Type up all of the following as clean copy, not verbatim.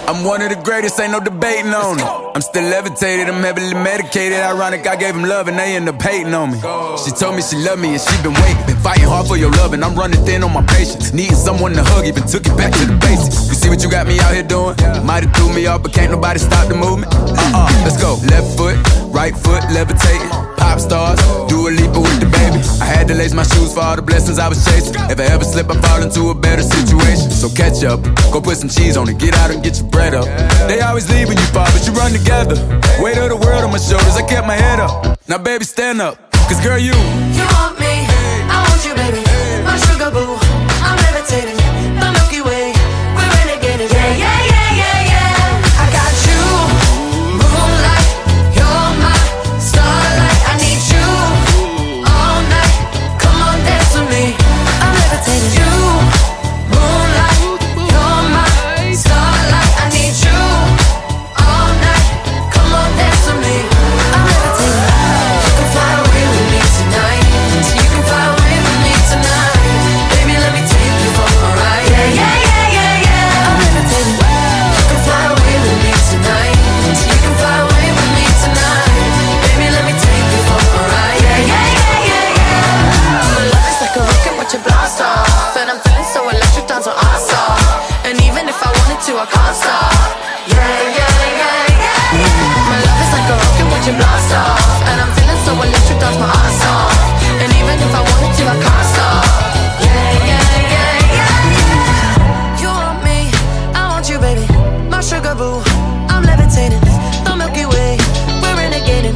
I'm one of the greatest, ain't no debating on it. I'm still levitated, I'm heavily medicated. Ironic, I gave him love and they end up hating on me. She told me she loved me and she been waiting. Been fighting hard for your love and I'm running thin on my patience. Needing someone to hug, even took it back to the basics. You see what you got me out here doing? Might've threw me off, but can't nobody stop the movement. Let's go. Left foot, right foot, levitating. Pop stars, do a leap with the baby. I had to lace my shoes for all the blessings I was chasing. If I ever slip, I fall into a better situation. So catch up, go put some cheese on it, get out and get your bread up. They always leave when you fall, but you run together. Weight of the world on my shoulders, I kept my head up. Now baby, stand up, cause girl, you want me, I want you, baby. My sugar boo, I'm levitating. The Milky Way, we're renegading. Yeah, yeah, yeah, yeah, yeah. I got you, moonlight, you're my starlight. I need you all night. Come on, dance with me. I'm levitating. You, moonlight, you're my starlight. I need you all night. Come on, dance with me. I'm levitating. You can fly away with me tonight. You can fly away with me tonight. Baby, let me take you for a ride. Yeah, yeah, yeah, yeah, yeah. I'm levitating. You can fly away with me tonight. You can fly away with me tonight. Baby, let me take you for a ride. Yeah, yeah, yeah, yeah, yeah. My love is like a rocket, watch it blast off. And I'm feeling so electric, down to awesome. And even if I wanted to, I can't stop. Yeah, yeah, yeah, yeah. My love is like a rocket, watch it blast off. And I'm feeling so electric, dance my ass off. And even if I wanted to, I can't stop. Yeah, yeah, yeah, yeah. You want me, I want you, baby. My sugar boo, I'm levitating. The Milky Way, we're renegading.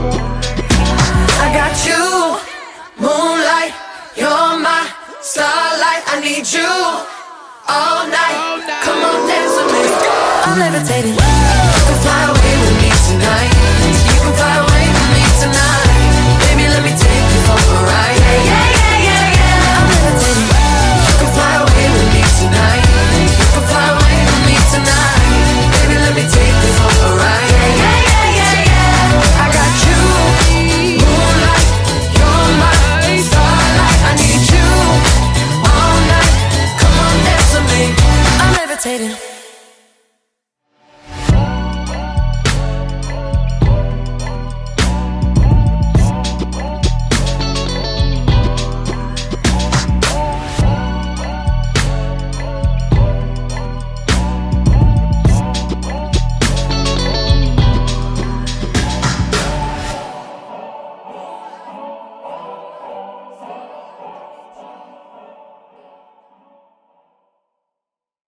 I got you, moonlight, you're my starlight. I need you all night. Come on, dance with me. I'm levitating.